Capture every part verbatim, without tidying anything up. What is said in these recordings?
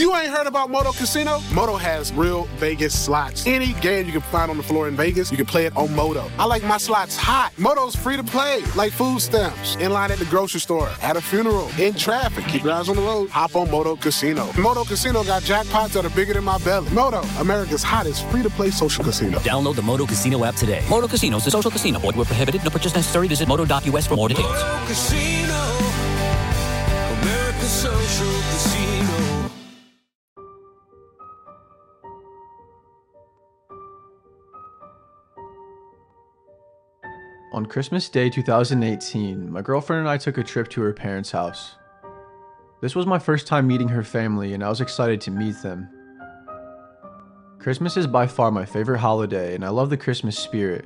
You ain't heard about Moto Casino? Moto has real Vegas slots. Any game you can find on the floor in Vegas, you can play it on Moto. I like my slots hot. Moto's free to play, like food stamps. In line at the grocery store, at a funeral, in traffic. Keep your eyes on the road. Hop on Moto Casino. Moto Casino got jackpots that are bigger than my belly. Moto, America's hottest free-to-play social casino. Download the Moto Casino app today. Moto Casino is a social casino. Void where prohibited. No purchase necessary. Visit moto dot U S for more details. Moto Casino. America's social casino. On Christmas Day two thousand eighteen, my girlfriend and I took a trip to her parents' house. This was my first time meeting her family, and I was excited to meet them. Christmas is by far my favorite holiday, and I love the Christmas spirit.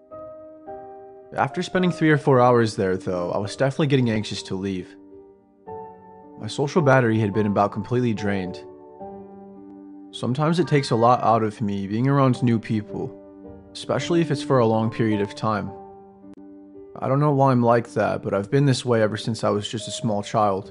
After spending three or four hours there, though, I was definitely getting anxious to leave. My social battery had been about completely drained. Sometimes it takes a lot out of me being around new people, especially if it's for a long period of time. I don't know why I'm like that, but I've been this way ever since I was just a small child.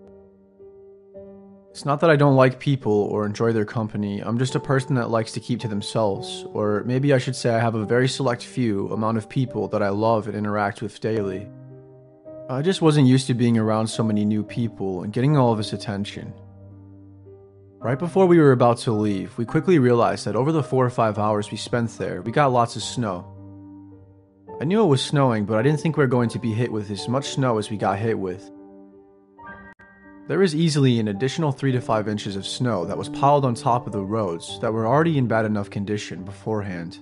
It's not that I don't like people or enjoy their company, I'm just a person that likes to keep to themselves, or maybe I should say I have a very select few amount of people that I love and interact with daily. I just wasn't used to being around so many new people and getting all of this attention. Right before we were about to leave, we quickly realized that over the four or five hours we spent there, we got lots of snow. I knew it was snowing, but I didn't think we were going to be hit with as much snow as we got hit with. There was easily an additional three to five inches of snow that was piled on top of the roads that were already in bad enough condition beforehand.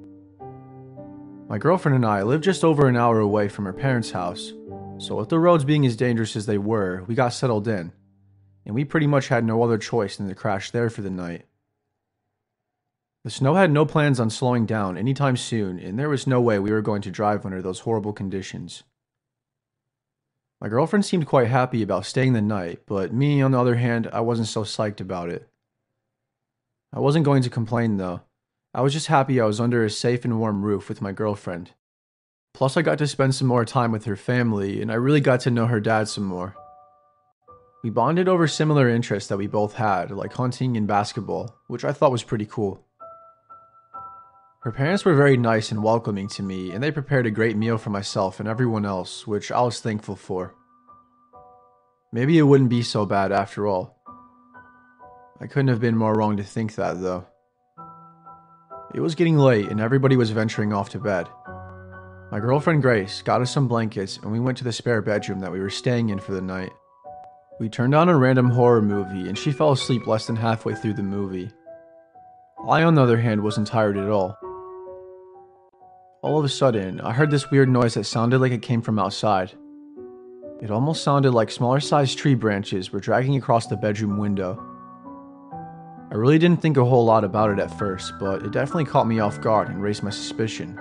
My girlfriend and I lived just over an hour away from her parents' house, so with the roads being as dangerous as they were, we got settled in, and we pretty much had no other choice than to crash there for the night. The snow had no plans on slowing down anytime soon, and there was no way we were going to drive under those horrible conditions. My girlfriend seemed quite happy about staying the night, but me, on the other hand, I wasn't so psyched about it. I wasn't going to complain though. I was just happy I was under a safe and warm roof with my girlfriend. Plus I got to spend some more time with her family, and I really got to know her dad some more. We bonded over similar interests that we both had, like hunting and basketball, which I thought was pretty cool. Her parents were very nice and welcoming to me, and they prepared a great meal for myself and everyone else, which I was thankful for. Maybe it wouldn't be so bad after all. I couldn't have been more wrong to think that, though. It was getting late, and everybody was venturing off to bed. My girlfriend Grace got us some blankets, and we went to the spare bedroom that we were staying in for the night. We turned on a random horror movie, and she fell asleep less than halfway through the movie. I, on the other hand, wasn't tired at all. All of a sudden, I heard this weird noise that sounded like it came from outside. It almost sounded like smaller-sized tree branches were dragging across the bedroom window. I really didn't think a whole lot about it at first, but it definitely caught me off guard and raised my suspicion.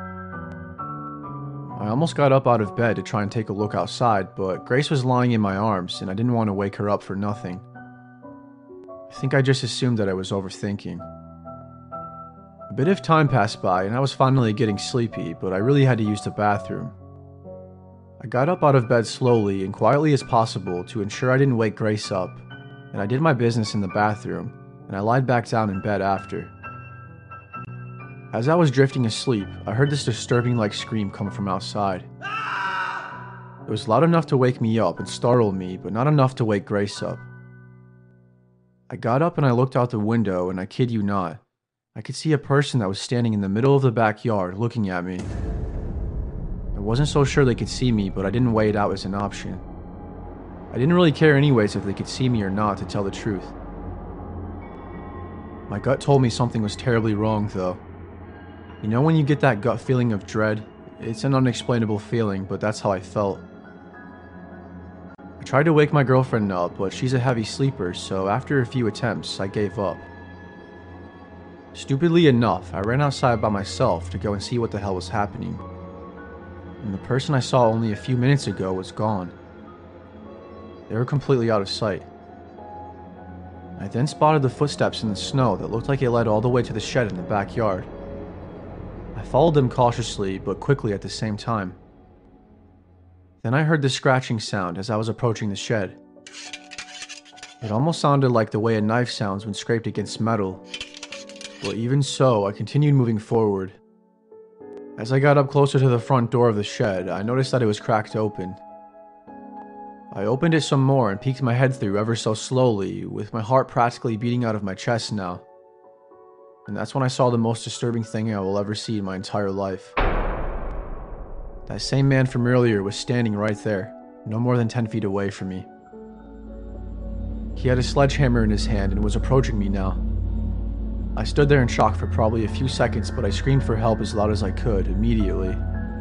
I almost got up out of bed to try and take a look outside, but Grace was lying in my arms and I didn't want to wake her up for nothing. I think I just assumed that I was overthinking. A bit of time passed by and I was finally getting sleepy, but I really had to use the bathroom. I got up out of bed slowly and quietly as possible to ensure I didn't wake Grace up, and I did my business in the bathroom, and I lied back down in bed after. As I was drifting asleep, I heard this disturbing-like scream come from outside. It was loud enough to wake me up and startle me, but not enough to wake Grace up. I got up and I looked out the window, and I kid you not, I could see a person that was standing in the middle of the backyard looking at me. I wasn't so sure they could see me, but I didn't weigh it out as an option. I didn't really care anyways if they could see me or not, to tell the truth. My gut told me something was terribly wrong, though. You know when you get that gut feeling of dread? It's an unexplainable feeling, but that's how I felt. I tried to wake my girlfriend up, but she's a heavy sleeper, so after a few attempts, I gave up. Stupidly enough, I ran outside by myself to go and see what the hell was happening. And the person I saw only a few minutes ago was gone. They were completely out of sight. I then spotted the footsteps in the snow that looked like it led all the way to the shed in the backyard. I followed them cautiously, but quickly at the same time. Then I heard the scratching sound as I was approaching the shed. It almost sounded like the way a knife sounds when scraped against metal. But even so, I continued moving forward. As I got up closer to the front door of the shed, I noticed that it was cracked open. I opened it some more and peeked my head through ever so slowly, with my heart practically beating out of my chest now. And that's when I saw the most disturbing thing I will ever see in my entire life. That same man from earlier was standing right there, no more than ten feet away from me. He had a sledgehammer in his hand and was approaching me now. I stood there in shock for probably a few seconds, but I screamed for help as loud as I could immediately.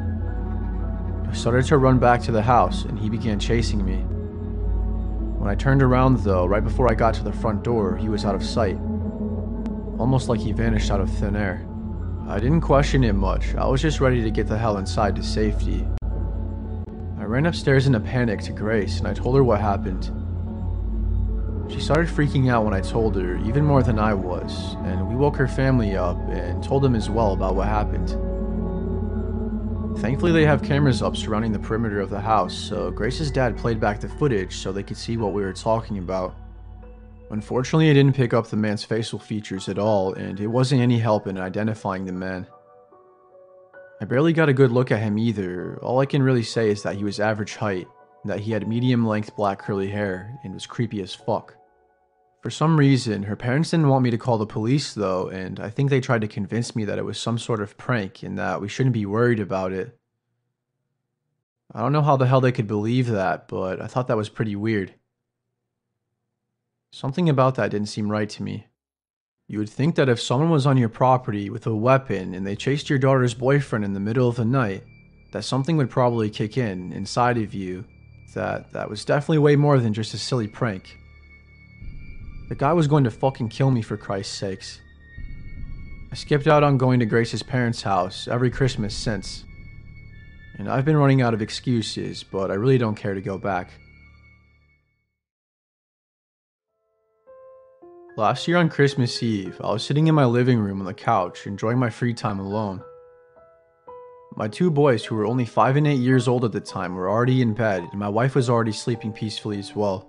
I started to run back to the house, and he began chasing me. When I turned around though, right before I got to the front door, he was out of sight. Almost like he vanished out of thin air. I didn't question it much, I was just ready to get the hell inside to safety. I ran upstairs in a panic to Grace, and I told her what happened. She started freaking out when I told her, even more than I was, and we woke her family up and told them as well about what happened. Thankfully they have cameras up surrounding the perimeter of the house, so Grace's dad played back the footage so they could see what we were talking about. Unfortunately, I didn't pick up the man's facial features at all, and it wasn't any help in identifying the man. I barely got a good look at him either. All I can really say is that he was average height, that he had medium-length black curly hair, and was creepy as fuck. For some reason, her parents didn't want me to call the police though, and I think they tried to convince me that it was some sort of prank and that we shouldn't be worried about it. I don't know how the hell they could believe that, but I thought that was pretty weird. Something about that didn't seem right to me. You would think that if someone was on your property with a weapon and they chased your daughter's boyfriend in the middle of the night, that something would probably kick in inside of you, that that was definitely way more than just a silly prank. The guy was going to fucking kill me for Christ's sakes. I skipped out on going to Grace's parents' house every Christmas since. And I've been running out of excuses, but I really don't care to go back. Last year on Christmas Eve, I was sitting in my living room on the couch, enjoying my free time alone. My two boys, who were only five and eight years old at the time, were already in bed, and my wife was already sleeping peacefully as well.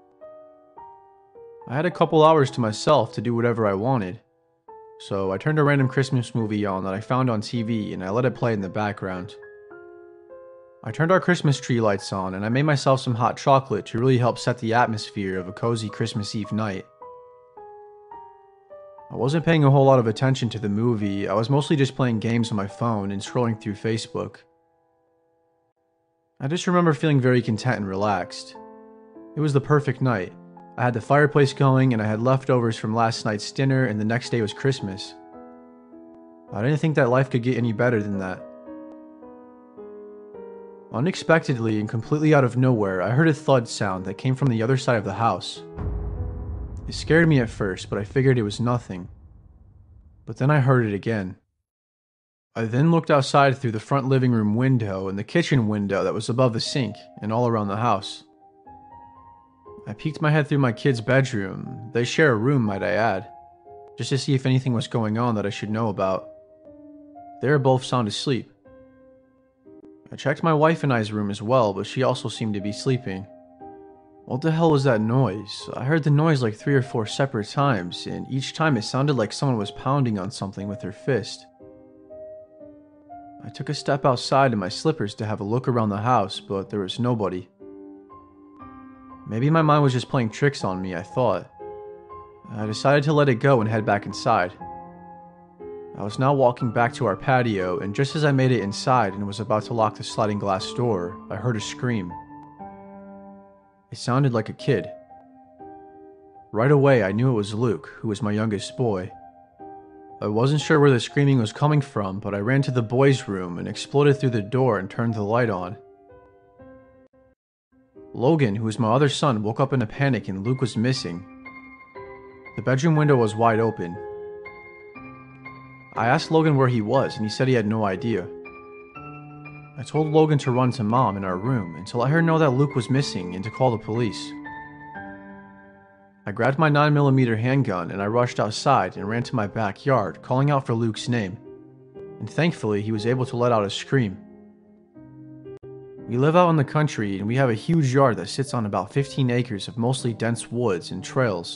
I had a couple hours to myself to do whatever I wanted, so I turned a random Christmas movie on that I found on T V and I let it play in the background. I turned our Christmas tree lights on and I made myself some hot chocolate to really help set the atmosphere of a cozy Christmas Eve night. I wasn't paying a whole lot of attention to the movie, I was mostly just playing games on my phone and scrolling through Facebook. I just remember feeling very content and relaxed. It was the perfect night. I had the fireplace going and I had leftovers from last night's dinner and the next day was Christmas. I didn't think that life could get any better than that. Unexpectedly and completely out of nowhere, I heard a thud sound that came from the other side of the house. It scared me at first, but I figured it was nothing. But then I heard it again. I then looked outside through the front living room window and the kitchen window that was above the sink and all around the house. I peeked my head through my kids' bedroom, they share a room might I add, just to see if anything was going on that I should know about. They were both sound asleep. I checked my wife and I's room as well, but she also seemed to be sleeping. What the hell was that noise? I heard the noise like three or four separate times, and each time it sounded like someone was pounding on something with their fist. I took a step outside in my slippers to have a look around the house, but there was nobody. Maybe my mind was just playing tricks on me, I thought. I decided to let it go and head back inside. I was now walking back to our patio, and just as I made it inside and was about to lock the sliding glass door, I heard a scream. It sounded like a kid. Right away, I knew it was Luke, who was my youngest boy. I wasn't sure where the screaming was coming from, but I ran to the boys' room and exploded through the door and turned the light on. Logan, who was my other son, woke up in a panic and Luke was missing. The bedroom window was wide open. I asked Logan where he was and he said he had no idea. I told Logan to run to Mom in our room and to let her know that Luke was missing and to call the police. I grabbed my nine millimeter handgun and I rushed outside and ran to my backyard, calling out for Luke's name. And thankfully, he was able to let out a scream. We live out in the country and we have a huge yard that sits on about fifteen acres of mostly dense woods and trails.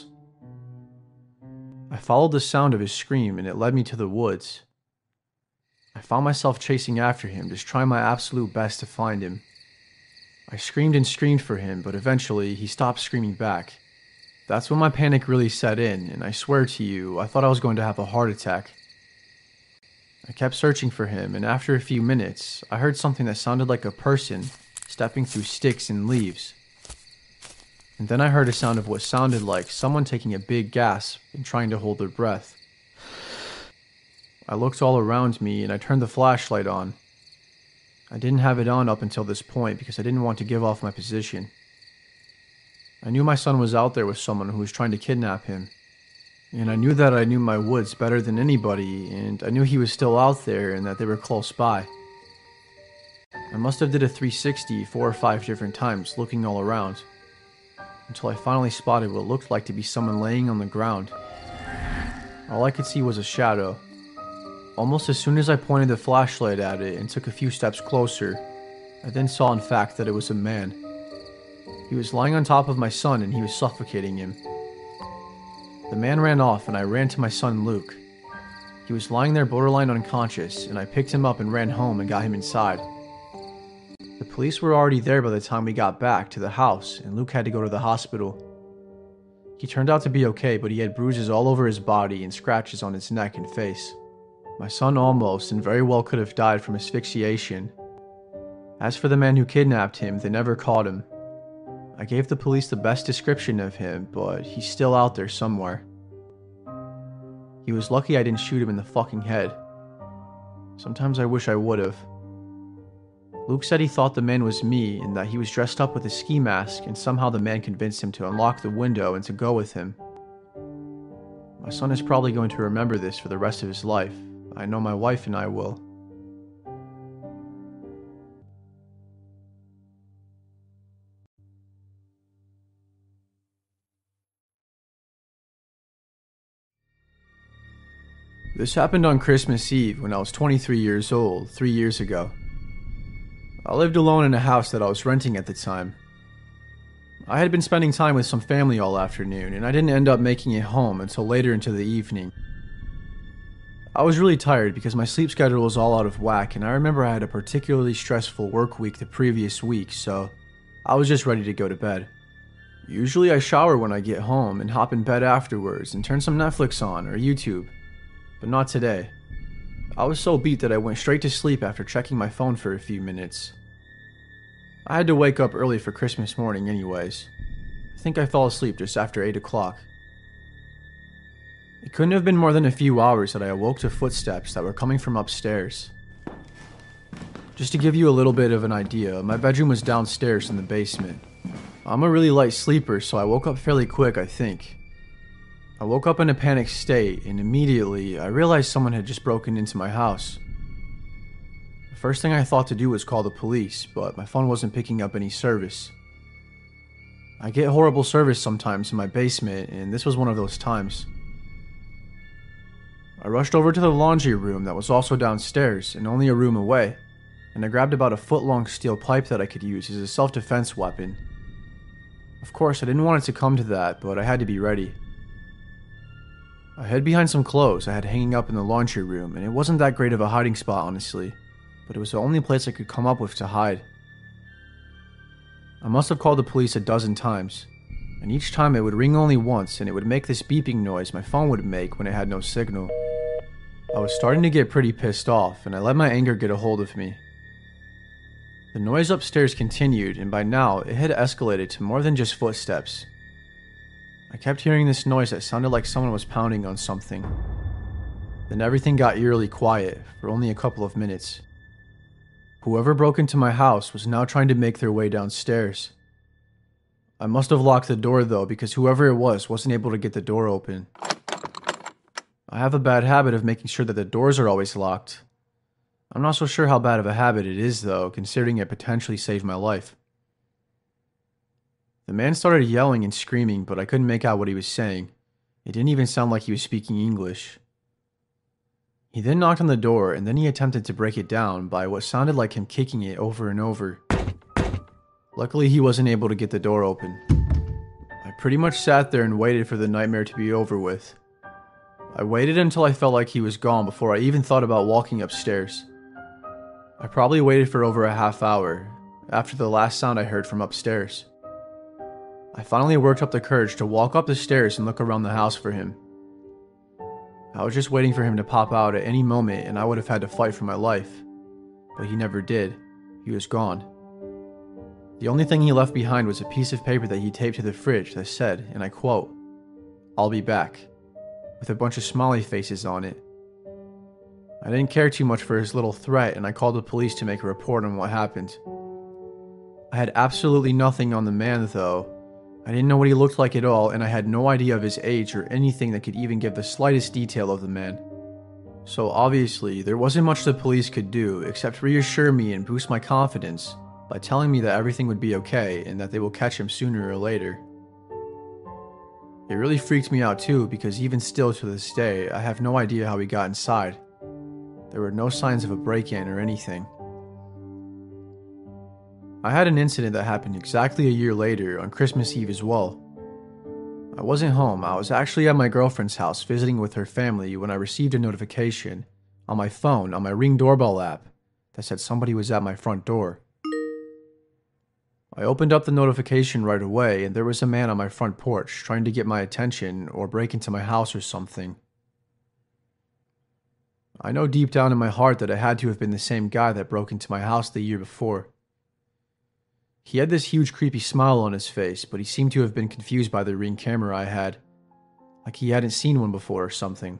I followed the sound of his scream and it led me to the woods. I found myself chasing after him, just trying my absolute best to find him. I screamed and screamed for him, but eventually he stopped screaming back. That's when my panic really set in, and I swear to you, I thought I was going to have a heart attack. I kept searching for him, and after a few minutes, I heard something that sounded like a person stepping through sticks and leaves. And then I heard a sound of what sounded like someone taking a big gasp and trying to hold their breath. I looked all around me, and I turned the flashlight on. I didn't have it on up until this point because I didn't want to give off my position. I knew my son was out there with someone who was trying to kidnap him. And I knew that I knew my woods better than anybody, and I knew he was still out there and that they were close by. I must have did a three sixty four or five different times, looking all around, until I finally spotted what looked like to be someone laying on the ground. All I could see was a shadow. Almost as soon as I pointed the flashlight at it and took a few steps closer, I then saw in fact that it was a man. He was lying on top of my son and he was suffocating him. The man ran off and I ran to my son Luke. He was lying there borderline unconscious and I picked him up and ran home and got him inside. The police were already there by the time we got back to the house and Luke had to go to the hospital. He turned out to be okay, but he had bruises all over his body and scratches on his neck and face. My son almost and very well could have died from asphyxiation. As for the man who kidnapped him, they never caught him. I gave the police the best description of him, but he's still out there somewhere. He was lucky I didn't shoot him in the fucking head. Sometimes I wish I would've. Luke said he thought the man was me and that he was dressed up with a ski mask and somehow the man convinced him to unlock the window and to go with him. My son is probably going to remember this for the rest of his life. I know my wife and I will. This happened on Christmas Eve when I was twenty-three years old, three years ago. I lived alone in a house that I was renting at the time. I had been spending time with some family all afternoon, and I didn't end up making it home until later into the evening. I was really tired because my sleep schedule was all out of whack, and I remember I had a particularly stressful work week the previous week, so I was just ready to go to bed. Usually I shower when I get home and hop in bed afterwards and turn some Netflix on or YouTube, but not today. I was so beat that I went straight to sleep after checking my phone for a few minutes. I had to wake up early for Christmas morning anyways. I think I fell asleep just after eight o'clock. It couldn't have been more than a few hours that I awoke to footsteps that were coming from upstairs. Just to give you a little bit of an idea, my bedroom was downstairs in the basement. I'm a really light sleeper, so I woke up fairly quick, I think. I woke up in a panicked state, and immediately I realized someone had just broken into my house. The first thing I thought to do was call the police, but my phone wasn't picking up any service. I get horrible service sometimes in my basement, and this was one of those times. I rushed over to the laundry room that was also downstairs and only a room away, and I grabbed about a foot-long steel pipe that I could use as a self-defense weapon. Of course, I didn't want it to come to that, but I had to be ready. I hid behind some clothes I had hanging up in the laundry room, and it wasn't that great of a hiding spot, honestly, but it was the only place I could come up with to hide. I must have called the police a dozen times, and each time it would ring only once and it would make this beeping noise my phone would make when it had no signal. I was starting to get pretty pissed off, and I let my anger get a hold of me. The noise upstairs continued, and by now it had escalated to more than just footsteps. I kept hearing this noise that sounded like someone was pounding on something. Then everything got eerily quiet for only a couple of minutes. Whoever broke into my house was now trying to make their way downstairs. I must have locked the door though, because whoever it was wasn't able to get the door open. I have a bad habit of making sure that the doors are always locked. I'm not so sure how bad of a habit it is though, considering it potentially saved my life. The man started yelling and screaming, but I couldn't make out what he was saying. It didn't even sound like he was speaking English. He then knocked on the door, and then he attempted to break it down by what sounded like him kicking it over and over. Luckily, he wasn't able to get the door open. I pretty much sat there and waited for the nightmare to be over with. I waited until I felt like he was gone before I even thought about walking upstairs. I probably waited for over a half hour, after the last sound I heard from upstairs. I finally worked up the courage to walk up the stairs and look around the house for him. I was just waiting for him to pop out at any moment and I would have had to fight for my life. But he never did. He was gone. The only thing he left behind was a piece of paper that he taped to the fridge that said, and I quote, "I'll be back," with a bunch of smiley faces on it. I didn't care too much for his little threat and I called the police to make a report on what happened. I had absolutely nothing on the man though. I didn't know what he looked like at all, and I had no idea of his age or anything that could even give the slightest detail of the man. So obviously, there wasn't much the police could do except reassure me and boost my confidence by telling me that everything would be okay and that they will catch him sooner or later. It really freaked me out too, because even still to this day, I have no idea how he got inside. There were no signs of a break-in or anything. I had an incident that happened exactly a year later on Christmas Eve as well. I wasn't home, I was actually at my girlfriend's house visiting with her family when I received a notification on my phone on my Ring doorbell app that said somebody was at my front door. I opened up the notification right away and there was a man on my front porch trying to get my attention or break into my house or something. I know deep down in my heart that it had to have been the same guy that broke into my house the year before. He had this huge creepy smile on his face, but he seemed to have been confused by the Ring camera I had, like he hadn't seen one before or something.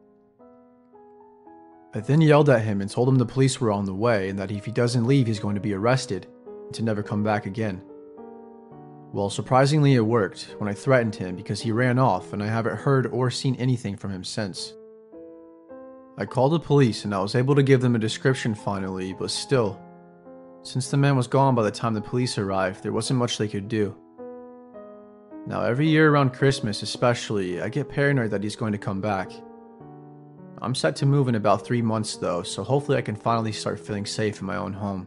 I then yelled at him and told him the police were on the way and that if he doesn't leave he's going to be arrested and to never come back again. Well, surprisingly it worked when I threatened him because he ran off and I haven't heard or seen anything from him since. I called the police and I was able to give them a description finally, but still, since the man was gone by the time the police arrived, there wasn't much they could do. Now every year around Christmas especially, I get paranoid that he's going to come back. I'm set to move in about three months though, so hopefully I can finally start feeling safe in my own home.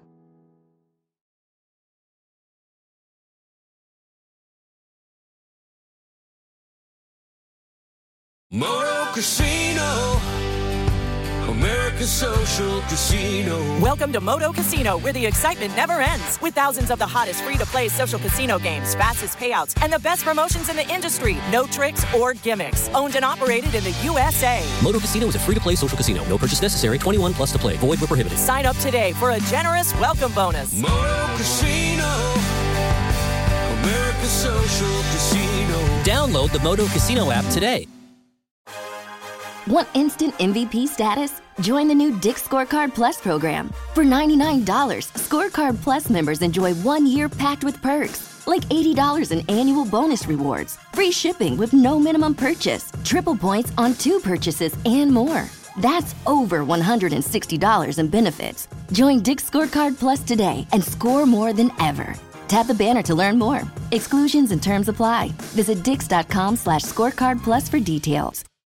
Moto Casino, America's social casino. Welcome to Moto Casino, where the excitement never ends. With thousands of the hottest free-to-play social casino games, fastest payouts, and the best promotions in the industry. No tricks or gimmicks. Owned and operated in the U S A. Moto Casino is a free-to-play social casino. No purchase necessary. twenty-one plus to play. Void where prohibited. Sign up today for a generous welcome bonus. Moto Casino, America's social casino. Download the Moto Casino app today. Want instant M V P status? Join the new Dick's Scorecard Plus program. For ninety-nine dollars, Scorecard Plus members enjoy one year packed with perks, like eighty dollars in annual bonus rewards, free shipping with no minimum purchase, triple points on two purchases, and more. That's over one hundred sixty dollars in benefits. Join Dick's Scorecard Plus today and score more than ever. Tap the banner to learn more. Exclusions and terms apply. Visit dix.com slash scorecard plus for details.